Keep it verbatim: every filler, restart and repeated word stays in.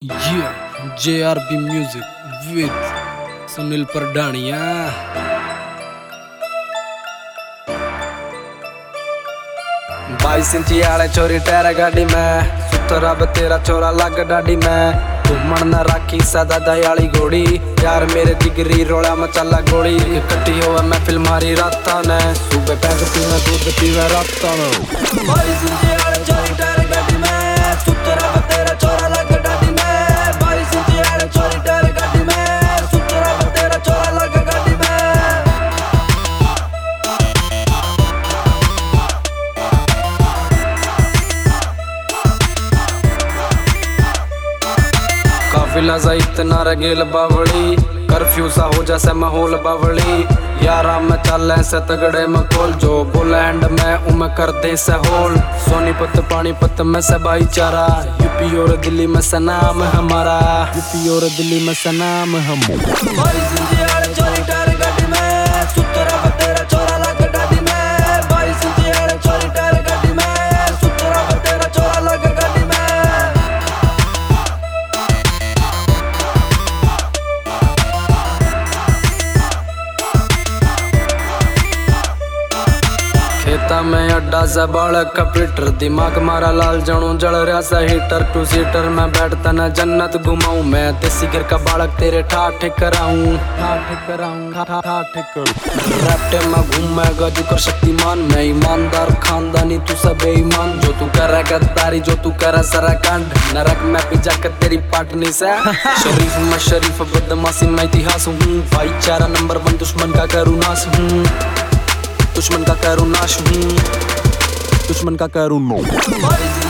ये J R B music with Sunil Pardania. बाईस इंची आले चोरी टायर गाड़ी में सुथरा तेरा चोरा लग डाडी में घूमन न राखी सदा दयाली घोड़ी यार मेरे जिगरी रोला मचाला गोली इकट्ठी हो महफिल मारी राता ने सुबह पैक पीवे दूध पीवे राता ने। बाईस इंची आले चोरी टायर गाड़ी में सुथरा तेरा चोरा लग डाडी में बाईस इंची आले चोरी टायर गाड़ी में सुथरा तेरा चोरा लग गाड़ी में। काफिला सा इतना रगेल बावड़ी कर्फ्यू सा हो जैसे माहौल बावड़ी यारा में चल ऐसे तगड़े मकोल जो बुलैंड में उम कर दे से होल सोनीपत पानीपत में से भाईचारा यूपी और दिल्ली में से नाम हमारा यूपी और दिल्ली में से नाम हम। खेता में अड्डा सा बालक कंप्यूटर दिमाग मारा लाल जनू जल रहा सा हीटर टू सीटर में बैठता न जन्नत घुमाऊं मैं देसी घर का बालक तेरे ठाठ कराऊं ठाठ कराऊं ठाठ कराऊं रैप्टे में घूमे गजू कर शक्तिमान मैं ईमानदार खानदानी तू सब बेईमान जो तू कर गद्दारी जो तू कर सरा कांड नरक में पिजा कर तेरी पाटनी से शरीफ में शरीफ बदमाशी में इतिहास हूँ भाईचारा नंबर वन दुश्मन का करूँ नाश हूँ दुश्मन का करूँ नाश हूँ दुश्मन का करूँ नो।